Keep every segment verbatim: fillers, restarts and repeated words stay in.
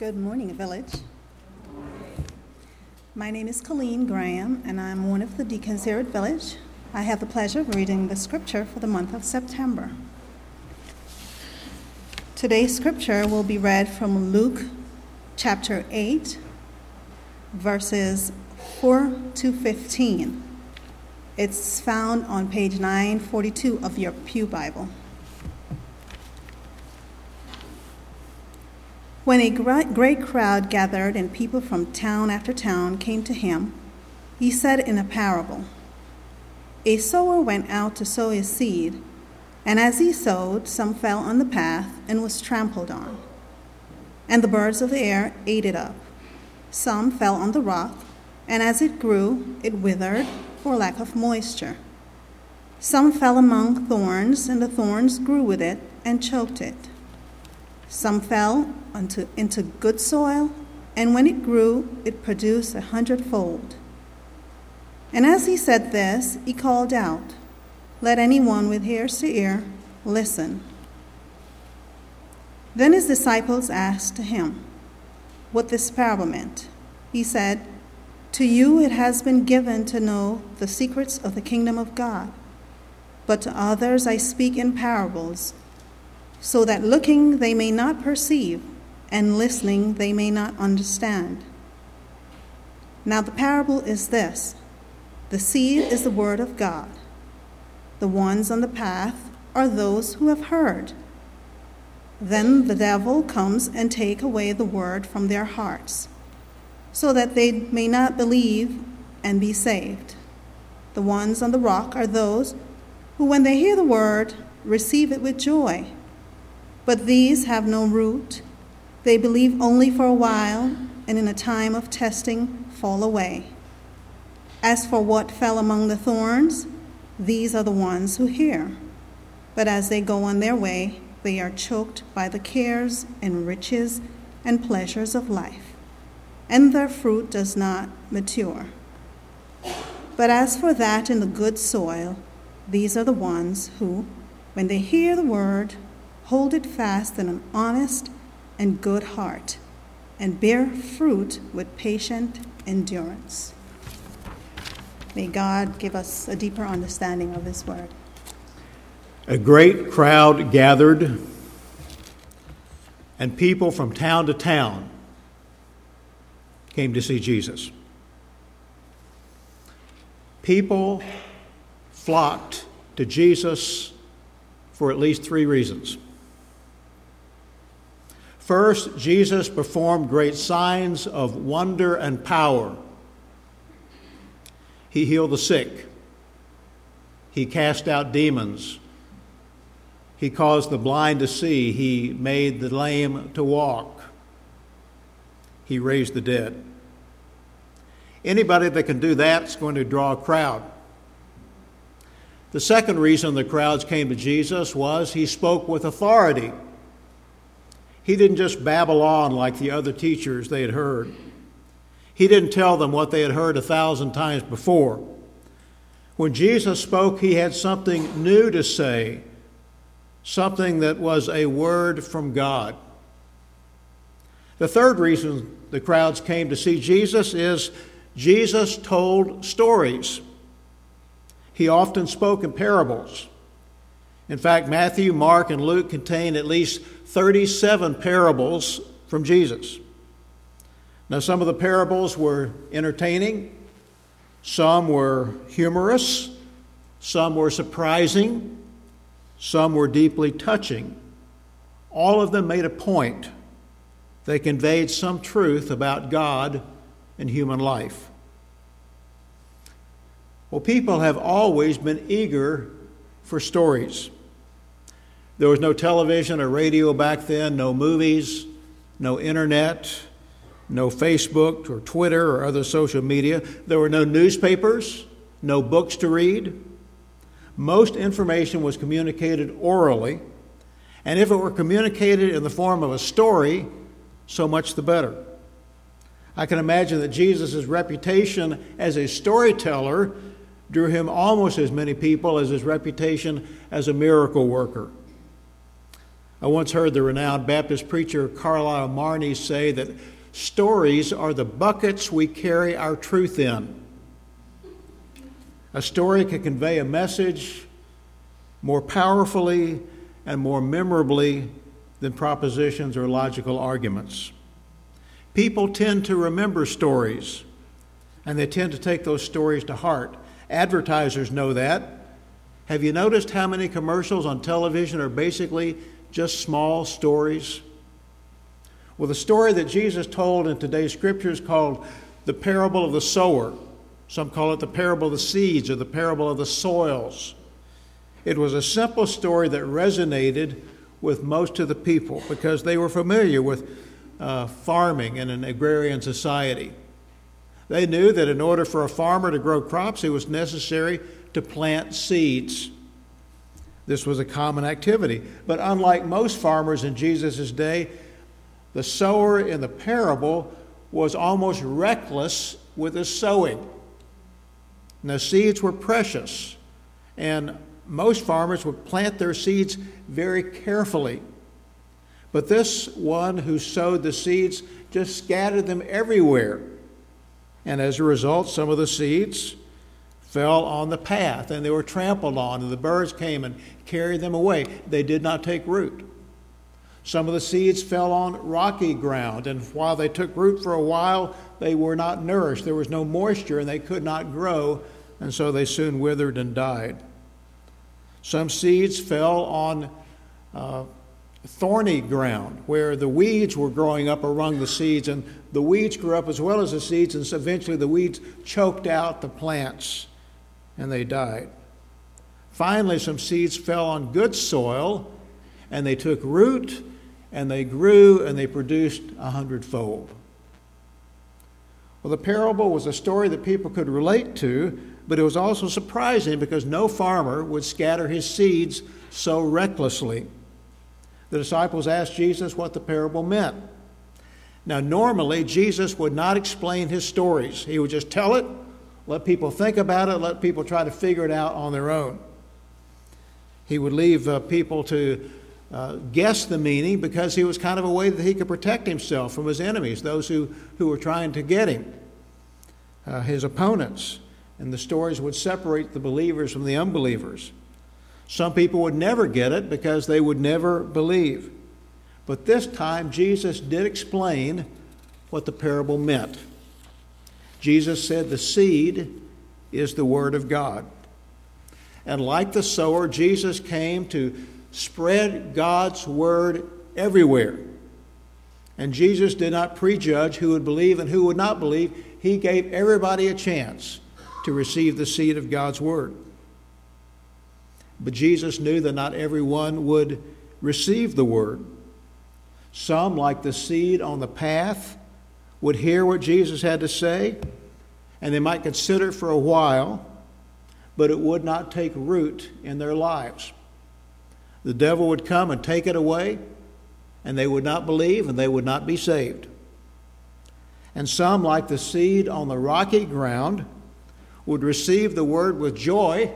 Good morning, Village. My name is Colleen Graham, and I'm one of the deacons here at Village. I have the pleasure of reading the scripture for the month of September. Today's scripture will be read from Luke chapter eight, verses four to fifteen. It's found on page nine forty-two of your Pew Bible. When a great crowd gathered and people from town after town came to him, he said in a parable, "A sower went out to sow his seed, and as he sowed, some fell on the path and was trampled on. And the birds of the air ate it up. Some fell on the rock, and as it grew, it withered for lack of moisture. Some fell among thorns, and the thorns grew with it and choked it. Some fell into, into good soil, and when it grew, it produced a hundredfold." And as he said this, he called out, "Let anyone with ears to ear listen." Then his disciples asked him what this parable meant. He said, "To you it has been given to know the secrets of the kingdom of God, but to others I speak in parables, so that looking they may not perceive, and listening they may not understand. Now the parable is this: the seed is the word of God. The ones on the path are those who have heard. Then the devil comes and takes away the word from their hearts, so that they may not believe and be saved. The ones on the rock are those who, when they hear the word, receive it with joy. But these have no root. They believe only for a while, and in a time of testing fall away. As for what fell among the thorns, these are the ones who hear. But as they go on their way, they are choked by the cares and riches and pleasures of life, and their fruit does not mature. But as for that in the good soil, these are the ones who, when they hear the word, hold it fast in an honest and good heart, and bear fruit with patient endurance." May God give us a deeper understanding of His word. A great crowd gathered, and people from town to town came to see Jesus. People flocked to Jesus for at least three reasons. First, Jesus performed great signs of wonder and power. He healed the sick. He cast out demons. He caused the blind to see. He made the lame to walk. He raised the dead. Anybody that can do that is going to draw a crowd. The second reason the crowds came to Jesus was he spoke with authority. He didn't just babble on like the other teachers they had heard. He didn't tell them what they had heard a thousand times before. When Jesus spoke, he had something new to say, something that was a word from God. The third reason the crowds came to see Jesus is Jesus told stories. He often spoke in parables. In fact, Matthew, Mark, and Luke contain at least thirty-seven parables from Jesus. Now, some of the parables were entertaining, some were humorous, some were surprising, some were deeply touching. All of them made a point. They conveyed some truth about God and human life. Well, people have always been eager for stories. There was no television or radio back then, no movies, no internet, no Facebook or Twitter or other social media. There were no newspapers, no books to read. Most information was communicated orally, and if it were communicated in the form of a story, so much the better. I can imagine that Jesus' reputation as a storyteller drew him almost as many people as his reputation as a miracle worker. I once heard the renowned Baptist preacher Carlisle Marney say that stories are the buckets we carry our truth in. A story can convey a message more powerfully and more memorably than propositions or logical arguments. People tend to remember stories, and they tend to take those stories to heart. Advertisers know that. Have you noticed how many commercials on television are basically just small stories? Well, the story that Jesus told in today's scripture is called the parable of the sower. Some call it the parable of the seeds or the parable of the soils. It was a simple story that resonated with most of the people because they were familiar with uh, farming in an agrarian society. They knew that in order for a farmer to grow crops, it was necessary to plant seeds. This was a common activity. But unlike most farmers in Jesus' day, the sower in the parable was almost reckless with his sowing. Now, seeds were precious, and most farmers would plant their seeds very carefully. But this one who sowed the seeds just scattered them everywhere. And as a result, some of the seeds fell on the path, and they were trampled on, and the birds came and carried them away. They did not take root. Some of the seeds fell on rocky ground, and while they took root for a while, they were not nourished. There was no moisture, and they could not grow, and so they soon withered and died. Some seeds fell on uh, thorny ground, where the weeds were growing up among the seeds, and the weeds grew up as well as the seeds, and so eventually the weeds choked out the plants, and they died. Finally, some seeds fell on good soil, and they took root, and they grew, and they produced a hundredfold. Well, the parable was a story that people could relate to, but it was also surprising because no farmer would scatter his seeds so recklessly. The disciples asked Jesus what the parable meant. Now, normally, Jesus would not explain his stories. He would just tell it, let people think about it, let people try to figure it out on their own. He would leave uh, people to uh, guess the meaning because he was kind of a way that he could protect himself from his enemies, those who, who were trying to get him, uh, his opponents. And the stories would separate the believers from the unbelievers. Some people would never get it because they would never believe. But this time, Jesus did explain what the parable meant. Jesus said the seed is the word of God. And like the sower, Jesus came to spread God's word everywhere. And Jesus did not prejudge who would believe and who would not believe. He gave everybody a chance to receive the seed of God's word. But Jesus knew that not everyone would receive the word. Some, like the seed on the path, would hear what Jesus had to say, and they might consider it for a while, but it would not take root in their lives. The devil would come and take it away, and they would not believe, and they would not be saved. And some, like the seed on the rocky ground, would receive the word with joy,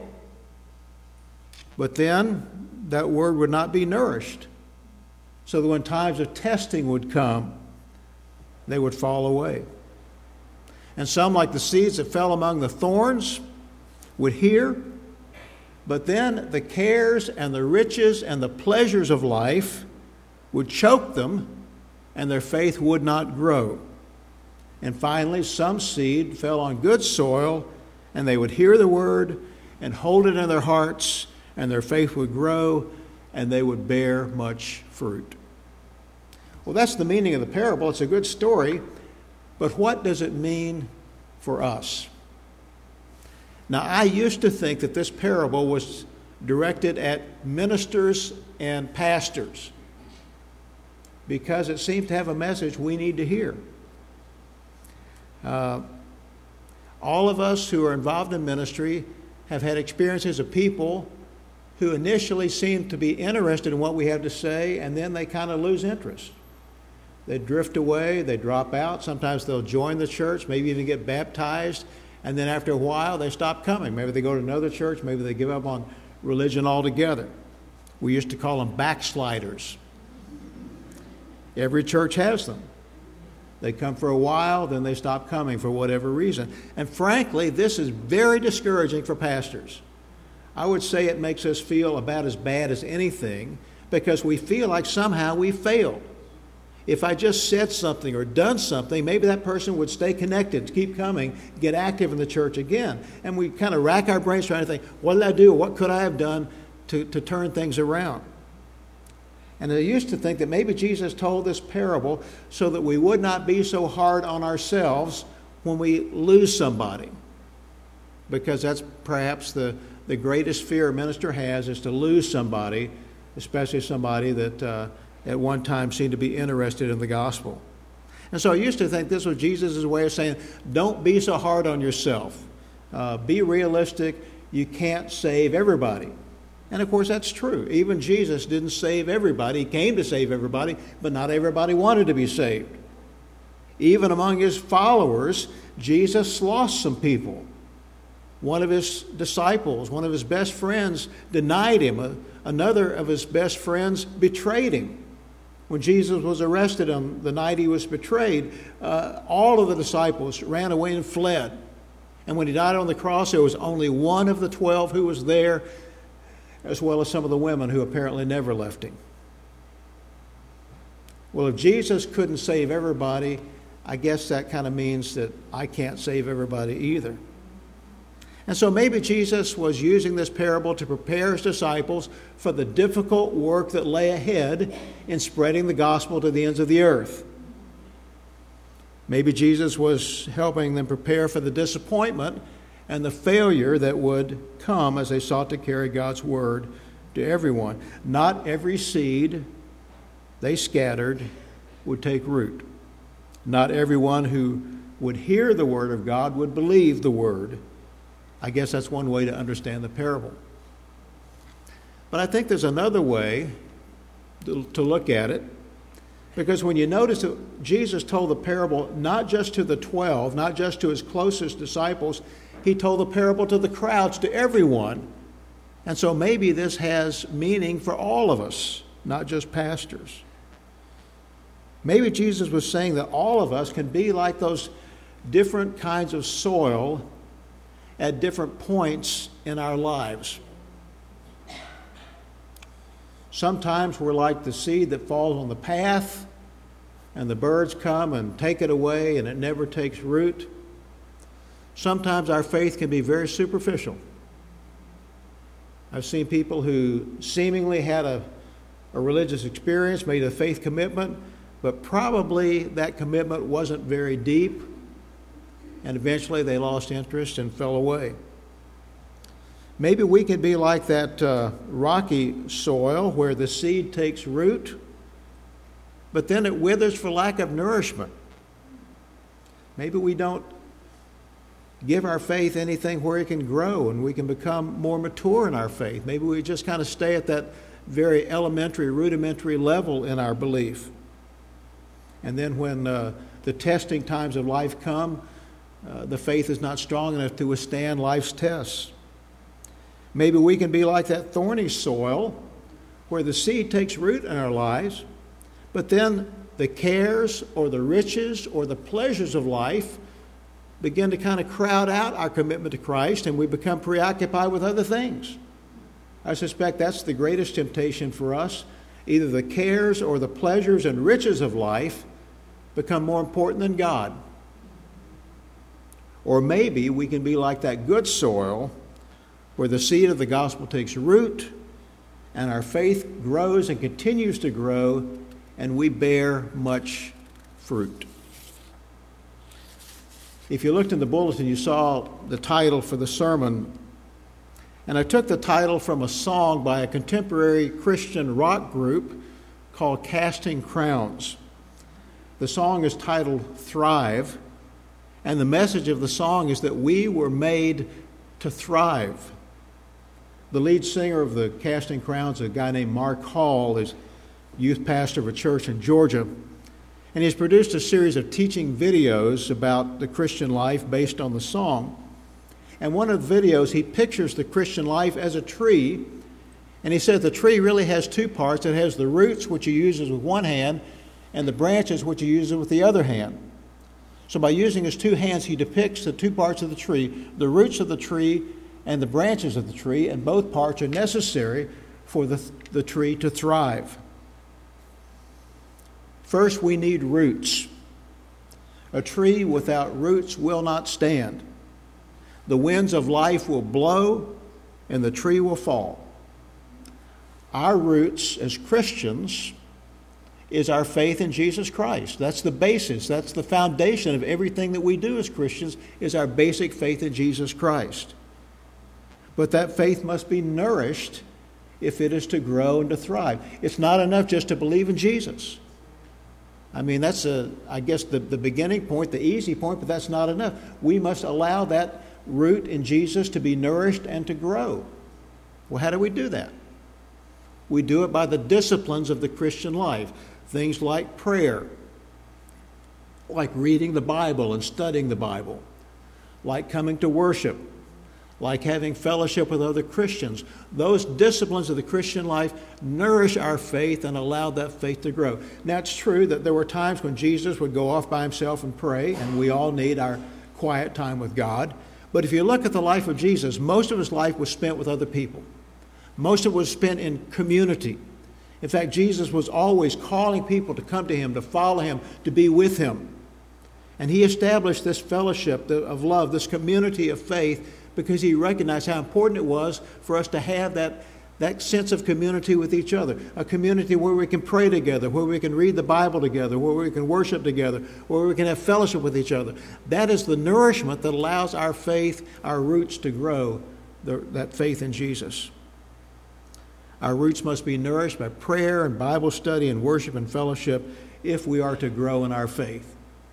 but then that word would not be nourished. So that when times of testing would come, they would fall away. And some, like the seeds that fell among the thorns, would hear, but then the cares and the riches and the pleasures of life would choke them, and their faith would not grow. And finally, some seed fell on good soil, and they would hear the word and hold it in their hearts, and their faith would grow, and they would bear much fruit. Well, that's the meaning of the parable. It's a good story, but what does it mean for us? Now, I used to think that this parable was directed at ministers and pastors because it seemed to have a message we need to hear. Uh, all of us who are involved in ministry have had experiences of people who initially seem to be interested in what we have to say, and then they kind of lose interest. They drift away, they drop out. Sometimes they'll join the church, maybe even get baptized, and then after a while they stop coming. Maybe they go to another church, maybe they give up on religion altogether. We used to call them backsliders. Every church has them. They come for a while, then they stop coming for whatever reason. And frankly, this is very discouraging for pastors. I would say it makes us feel about as bad as anything because we feel like somehow we failed. If I just said something or done something, maybe that person would stay connected, keep coming, get active in the church again. And we kind of rack our brains trying to think, what did I do? What could I have done to, to turn things around? And I used to think that maybe Jesus told this parable so that we would not be so hard on ourselves when we lose somebody. Because that's perhaps the, the greatest fear a minister has, is to lose somebody, especially somebody that uh, at one time seemed to be interested in the gospel. And so I used to think this was Jesus' way of saying, don't be so hard on yourself. Uh, be realistic. You can't save everybody. And of course, that's true. Even Jesus didn't save everybody. He came to save everybody, but not everybody wanted to be saved. Even among his followers, Jesus lost some people. One of his disciples, one of his best friends, denied him. Another of his best friends betrayed him. When Jesus was arrested on the night he was betrayed, uh, all of the disciples ran away and fled. And when he died on the cross, there was only one of the twelve who was there, as well as some of the women who apparently never left him. Well, if Jesus couldn't save everybody, I guess that kind of means that I can't save everybody either. And so maybe Jesus was using this parable to prepare his disciples for the difficult work that lay ahead in spreading the gospel to the ends of the earth. Maybe Jesus was helping them prepare for the disappointment and the failure that would come as they sought to carry God's word to everyone. Not every seed they scattered would take root. Not everyone who would hear the word of God would believe the word. I guess that's one way to understand the parable. But I think there's another way to, to look at it. Because when you notice that Jesus told the parable not just to the twelve, not just to his closest disciples, he told the parable to the crowds, to everyone. And so maybe this has meaning for all of us, not just pastors. Maybe Jesus was saying that all of us can be like those different kinds of soil at different points in our lives. Sometimes we're like the seed that falls on the path, and the birds come and take it away, and it never takes root. Sometimes our faith can be very superficial. I've seen people who seemingly had a, a religious experience, made a faith commitment, but probably that commitment wasn't very deep, and eventually they lost interest and fell away. Maybe we can be like that uh, rocky soil where the seed takes root, but then it withers for lack of nourishment. Maybe we don't give our faith anything where it can grow and we can become more mature in our faith. Maybe we just kind of stay at that very elementary, rudimentary level in our belief. And then when uh, the testing times of life come, uh, the faith is not strong enough to withstand life's tests. Maybe we can be like that thorny soil where the seed takes root in our lives, but then the cares or the riches or the pleasures of life begin to kind of crowd out our commitment to Christ, and we become preoccupied with other things. I suspect that's the greatest temptation for us. Either the cares or the pleasures and riches of life become more important than God. Or maybe we can be like that good soil where the seed of the gospel takes root and our faith grows and continues to grow, and we bear much fruit. If you looked in the bulletin, you saw the title for the sermon. And I took the title from a song by a contemporary Christian rock group called Casting Crowns. The song is titled Thrive, and the message of the song is that we were made to thrive. The lead singer of the Casting Crowns, a guy named Mark Hall, is youth pastor of a church in Georgia. And he's produced a series of teaching videos about the Christian life based on the song. And one of the videos, he pictures the Christian life as a tree. And he says the tree really has two parts. It has the roots, which he uses with one hand, and the branches which he uses with the other hand. So by using his two hands, he depicts the two parts of the tree, the roots of the tree and the branches of the tree, and both parts are necessary for the, the tree to thrive. First, we need roots. A tree without roots will not stand. The winds of life will blow, and the tree will fall. Our roots as Christians is our faith in Jesus Christ. That's the basis. That's the foundation of everything that we do as Christians, is our basic faith in Jesus Christ. But that faith must be nourished if it is to grow and to thrive. It's not enough just to believe in Jesus. I mean, that's, a, I guess, the, the beginning point, the easy point, but that's not enough. We must allow that root in Jesus to be nourished and to grow. Well, how do we do that? We do it by the disciplines of the Christian life. Things like prayer, like reading the Bible and studying the Bible, like coming to worship, like having fellowship with other Christians. Those disciplines of the Christian life nourish our faith and allow that faith to grow. Now, it's true that there were times when Jesus would go off by himself and pray, and we all need our quiet time with God. But if you look at the life of Jesus, most of his life was spent with other people. Most of it was spent in community. In fact, Jesus was always calling people to come to him, to follow him, to be with him. And he established this fellowship of love, this community of faith, because he recognized how important it was for us to have that, that sense of community with each other. A community where we can pray together, where we can read the Bible together, where we can worship together, where we can have fellowship with each other. That is the nourishment that allows our faith, our roots to grow, the, that faith in Jesus. Our roots must be nourished by prayer and Bible study and worship and fellowship if we are to grow in our faith.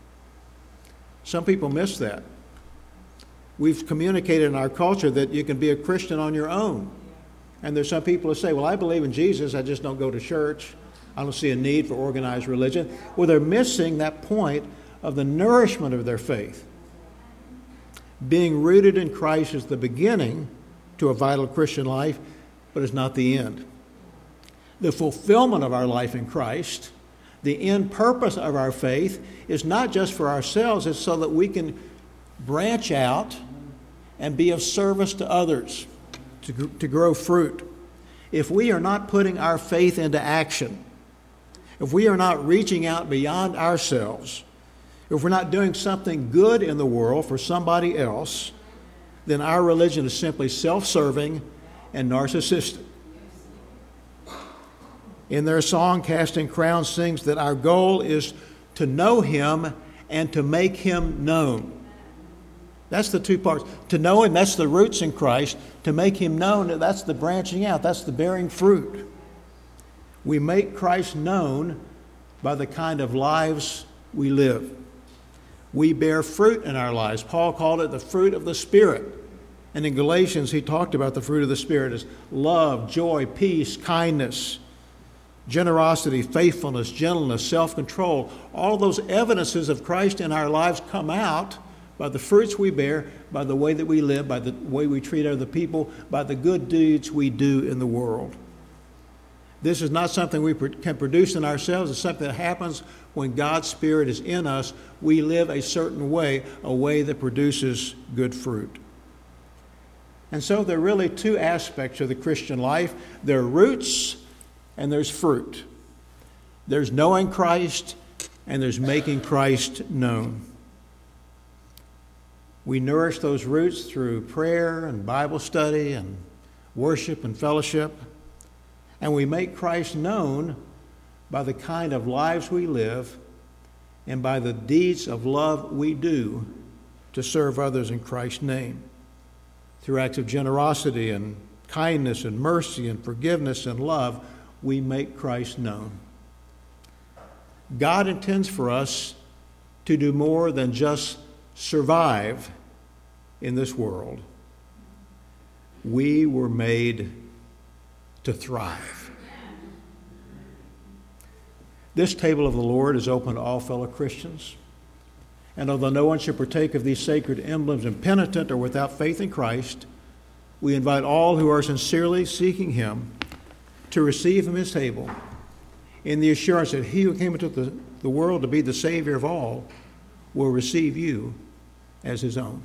Some people miss that. We've communicated in our culture that you can be a Christian on your own. And there's some people who say, well, I believe in Jesus, I just don't go to church. I don't see a need for organized religion. Well, they're missing that point of the nourishment of their faith. Being rooted in Christ is the beginning to a vital Christian life, but it's not the end. The fulfillment of our life in Christ, the end purpose of our faith, is not just for ourselves, it's so that we can branch out and be of service to others, to, to grow fruit. If we are not putting our faith into action, if we are not reaching out beyond ourselves, if we're not doing something good in the world for somebody else, then our religion is simply self-serving and narcissistic. In their song, Casting Crowns sings that our goal is to know him and to make him known. That's the two parts. To know him, that's the roots in Christ. To make him known, that's the branching out. That's the bearing fruit. We make Christ known by the kind of lives we live. We bear fruit in our lives. Paul called it the fruit of the Spirit. And in Galatians, he talked about the fruit of the Spirit as love, joy, peace, kindness, generosity, faithfulness, gentleness, self-control. All those evidences of Christ in our lives come out by the fruits we bear, by the way that we live, by the way we treat other people, by the good deeds we do in the world. This is not something we can produce in ourselves. It's something that happens when God's Spirit is in us. We live a certain way, a way that produces good fruit. And so there are really two aspects of the Christian life. There are roots and there's fruit. There's knowing Christ and there's making Christ known. We nourish those roots through prayer and Bible study and worship and fellowship. And we make Christ known by the kind of lives we live and by the deeds of love we do to serve others in Christ's name. Through acts of generosity and kindness and mercy and forgiveness and love, we make Christ known. God intends for us to do more than just survive in this world. We were made to thrive. This table of the Lord is open to all fellow Christians. And although no one should partake of these sacred emblems impenitent or without faith in Christ, we invite all who are sincerely seeking him to receive from his table in the assurance that he who came into the the world to be the Savior of all, will receive you as his own.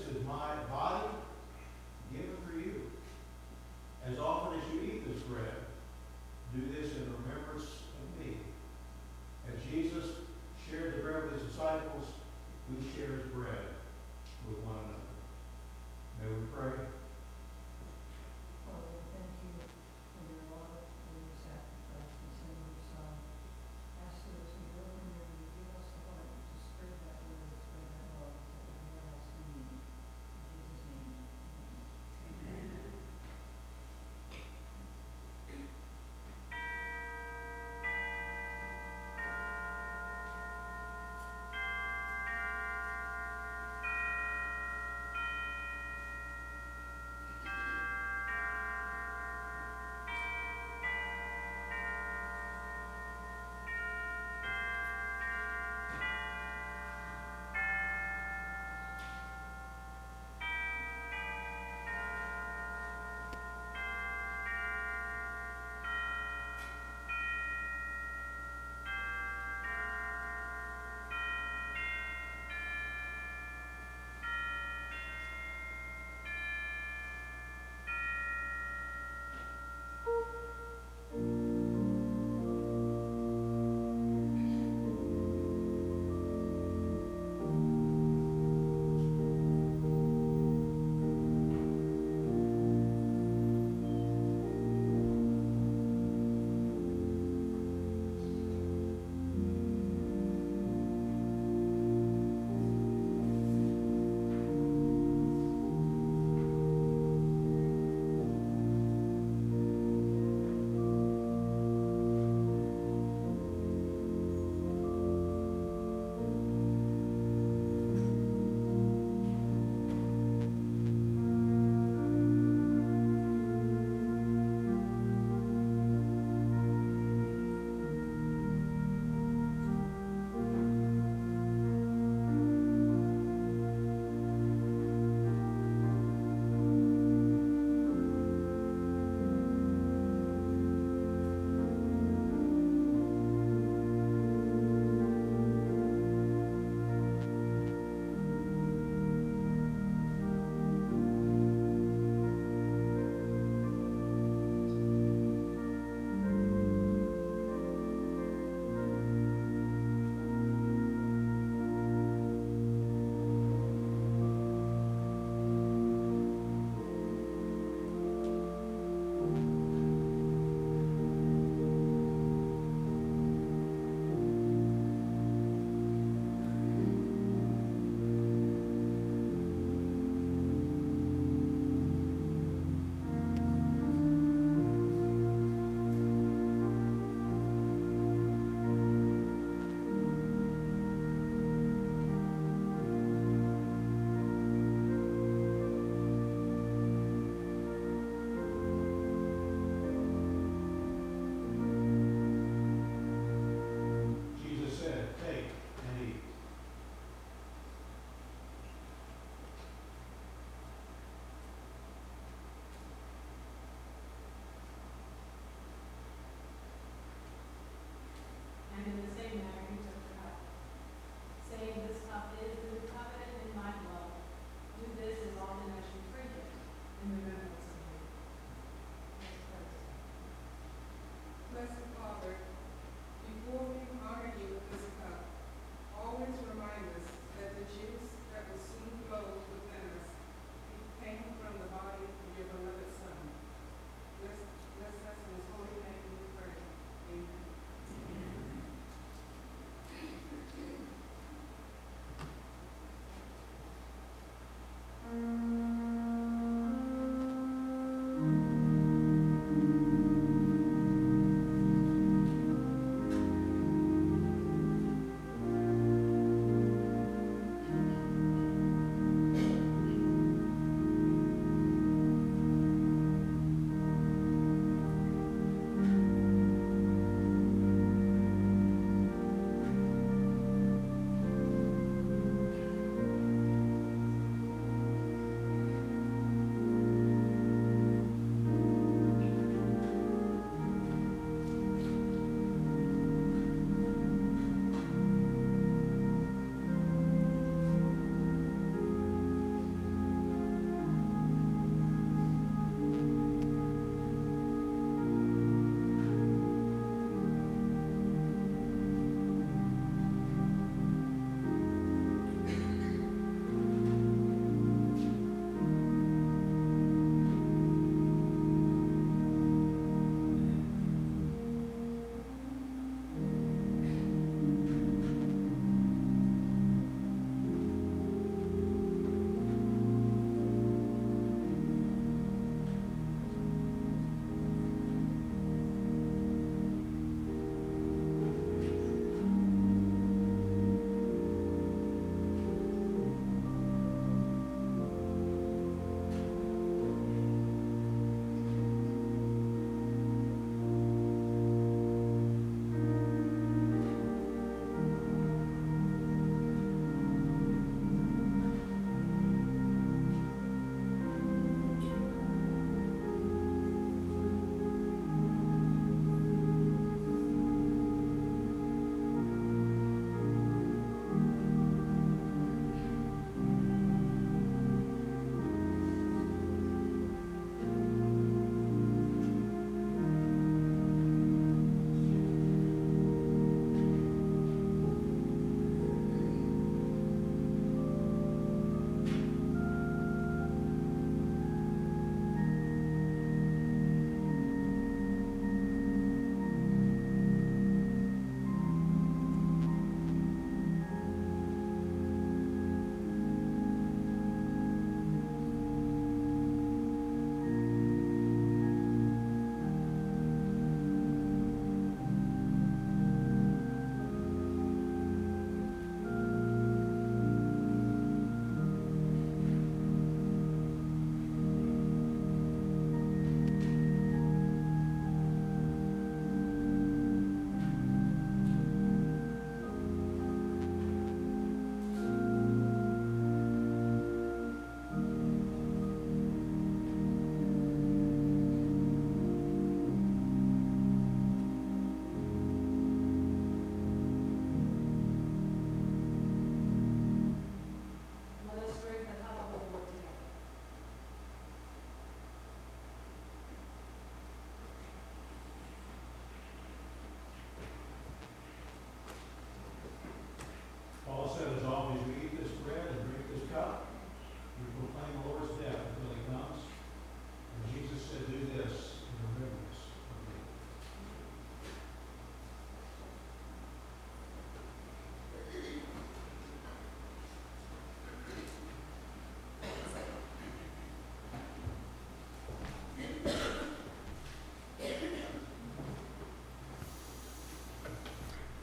As often as you eat this bread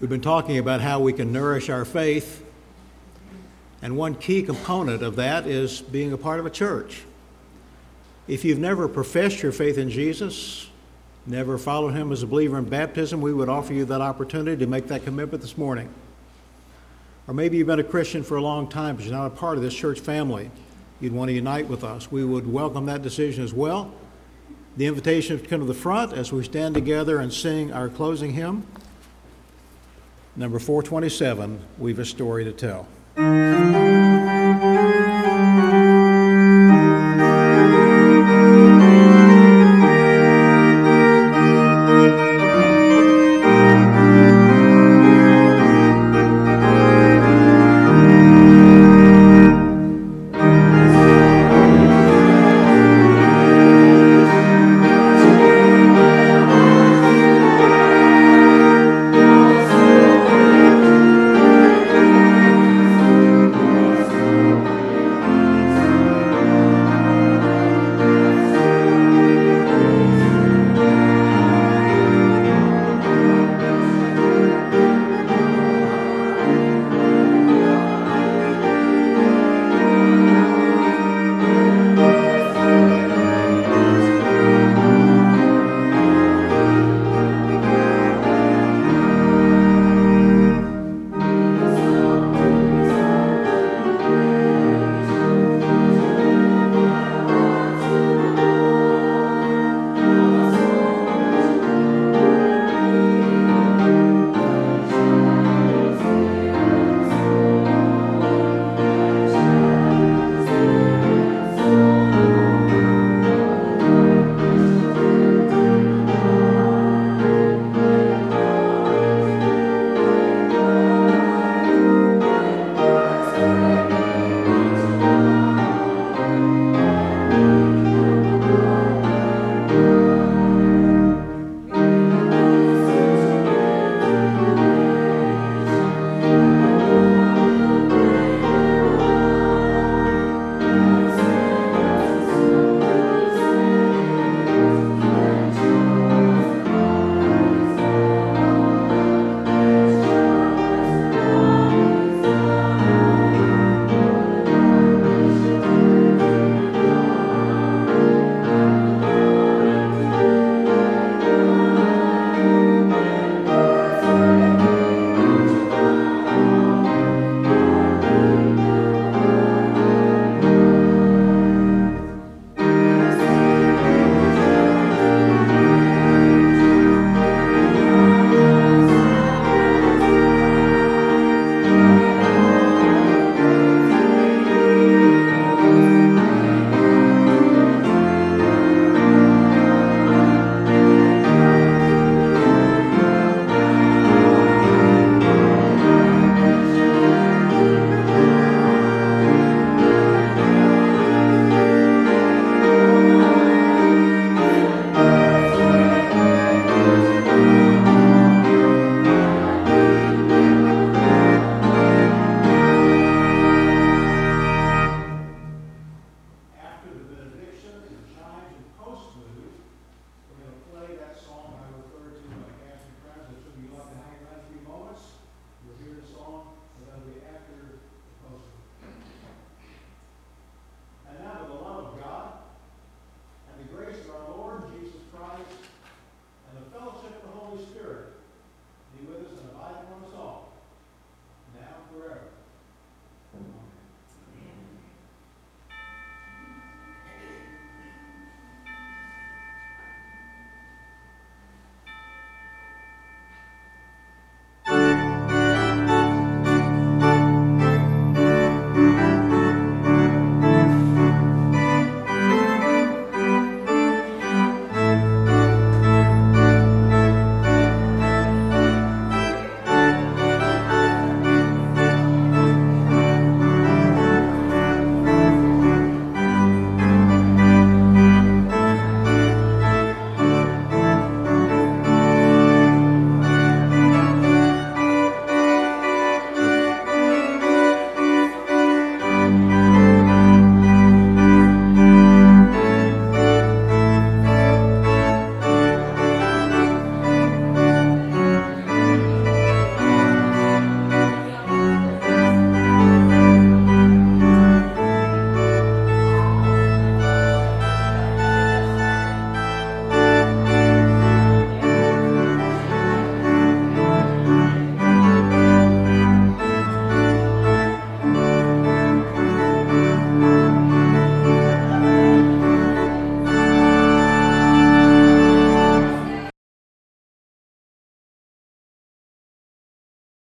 We've been talking about how we can nourish our faith, and one key component of that is being a part of a church. If you've never professed your faith in Jesus, never followed him as a believer in baptism, we would offer you that opportunity to make that commitment this morning. Or maybe you've been a Christian for a long time, but you're not a part of this church family. You'd want to unite with us. We would welcome that decision as well. The invitation is to come to the front as we stand together and sing our closing hymn. Number four twenty-seven, We've a Story to Tell.